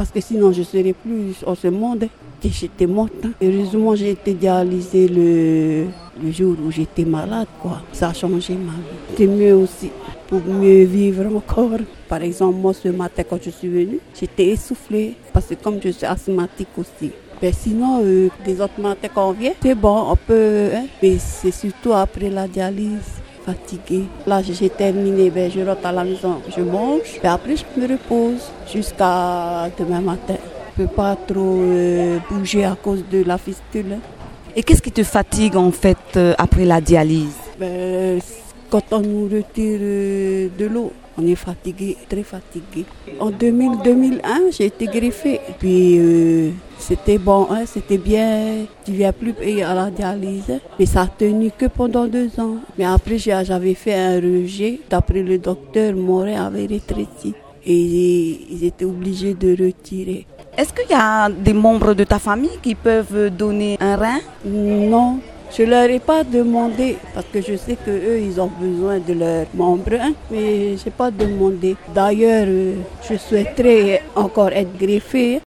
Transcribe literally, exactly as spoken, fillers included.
parce que sinon je ne serais plus en ce monde. Et j'étais morte. Hein. Heureusement, j'ai été dialysée le, le jour où j'étais malade, quoi. Ça a changé ma vie. C'est mieux aussi, pour mieux vivre encore. Par exemple, moi, ce matin, quand je suis venue, j'étais essoufflée, parce que comme je suis asthmatique aussi. Mais sinon, euh, des autres matins quand on vient, c'est bon, on peut, hein, mais c'est surtout après la dialyse, fatiguée. Là, j'ai terminé, ben, je rentre à la maison, je mange, et après je me repose jusqu'à demain matin. Je ne peux pas trop euh, bouger à cause de la fistule. Et qu'est-ce qui te fatigue en fait euh, après la dialyse? Ben, quand on nous retire euh, de l'eau, on est fatigué, très fatigué. En deux mille, deux mille un, j'ai été greffée. Puis euh, c'était bon, hein, c'était bien. Tu ne viens plus payer à la dialyse. Mais ça a tenu que pendant deux ans. Mais après, j'avais fait un rejet. D'après le docteur, mon rein avait rétréci. Et ils étaient obligés de retirer. Est-ce qu'il y a des membres de ta famille qui peuvent donner un rein? Non, je ne leur ai pas demandé parce que je sais qu'eux, ils ont besoin de leurs membres, hein, mais je n'ai pas demandé. D'ailleurs, je souhaiterais encore être greffée.